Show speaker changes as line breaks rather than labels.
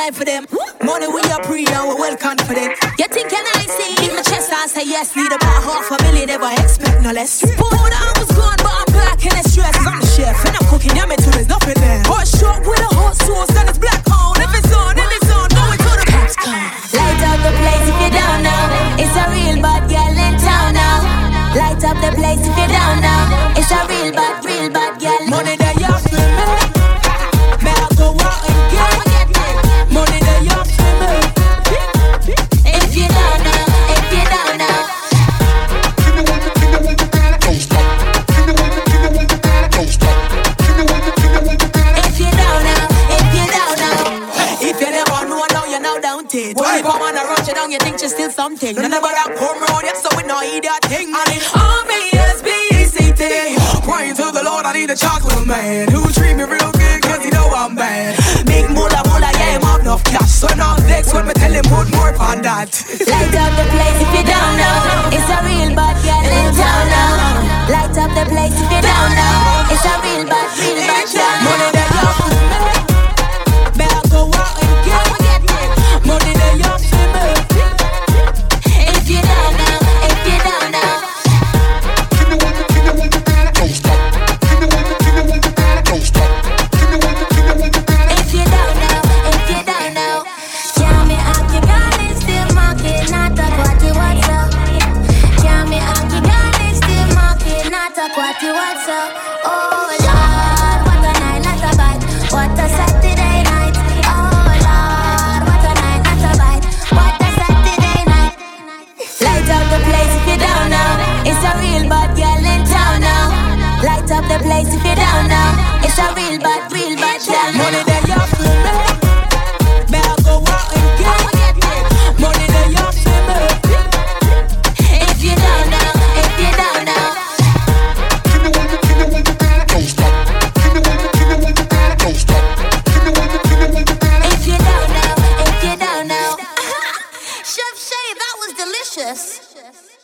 time for them. Money we are pre and we're well confident. You think can I see? Give my chest and say yes. Need about $500,000, never expect no less. But I was gone, but I'm back in the stress. I'm the chef and I'm cooking yummy too, there's nothing there. Hot shot with a hot sauce and it's black on. If it's on, then it's on, going to the cops come.
Light up the place if you don't know. It's a real bad girl in town now. Light up the place if you don't know. It's a real bad girl.
Money that you have to make. May I go out and get money that you have to make.
If you don't know, if you don't know.
Don't stop.
If you don't know, if you don't know.
If you never know, now you know down it. 24 man around you down, you think you're still something. None about that come round, you so we know eat that thing. And it's R-B-S-B-E-C-T. Praying to the Lord, I need a chocolate man who treat me real good, cause he know I'm bad. Big moolah, yeah, I'm enough cash. So now next when me tell him put more on that.
Light up the place if you don't know. It's a real bad girl in town now. Light up the place if you don't know. It's a real bad girl.
Money that you have to make. May I go out and get money that you have to make.
If you don't know, if you don't know.
Don't stop. Don't stop.
If you don't know, if you don't know. Can't me out your gun is still market, not a quatty what's up. Can't me out your gun is still market, not a quatty what's up. Oh Lord, what a night, not a bite. What a Saturday night. Oh Lord, what a night, not a bite. What a Saturday night. Light up the place if you don't know. It's a real bad girl in town now. Light up the place if you don't know. It's a real bad girl.
Money that you have to make. May I go out and get money that you have to make.
If you don't know, if you don't know.
Don't stop. Don't stop.
If you don't know, if you don't know. Chef Shay, that was delicious.